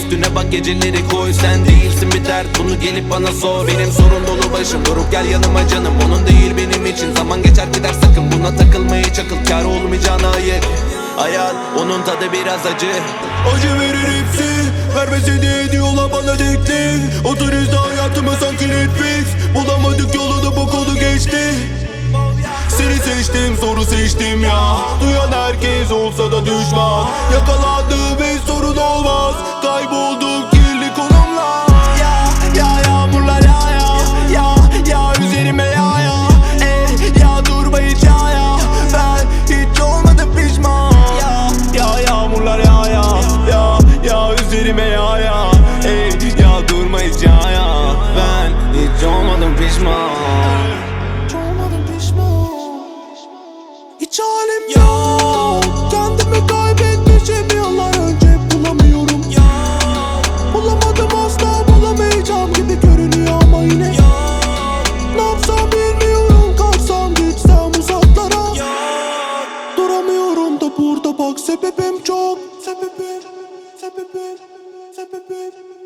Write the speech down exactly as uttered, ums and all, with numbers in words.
Üstüne bak geceleri koy, sen değilsin bir dert, bunu gelip bana sor. Benim sorun dolu başım, durup gel yanıma canım. Onun değil benim için, zaman geçer gider, sakın buna takılmayı çakıl. Kâr olmayacağına ayır. Hayat onun tadı biraz acı. Acı verir hepsi, vermese de ediyorlar bana teklif. O turizde hayatıma sanki Netflix. Bulamadık yolunu, bu kolu geçti. Seni seçtim, zoru seçtim ya. Duyan herkes olsa da düşman. Yakalandım ve sorun olmaz. Kayboldum kirli konumla. Ya ya yağmurlar ya ya. Ya ya üzerime ya ya. Eh ya durma hiç ya ya. Ben hiç olmadım pişman. Ya ya yağmurlar ya ya. Ya ya üzerime ya ya. Eh ya durma hiç ya ya. Ben hiç olmadım pişman. Hiç halim yok, kendimi kaybetmişim yıllar önce, bulamıyorum. Bulamadım, asla bulamayacağım gibi görünüyor ama yine ne yapsam bilmiyorum, kalksam gitsem uzaklara. Duramıyorum da burada bak, sebebim çok. Sebebim, sebebim, sebebim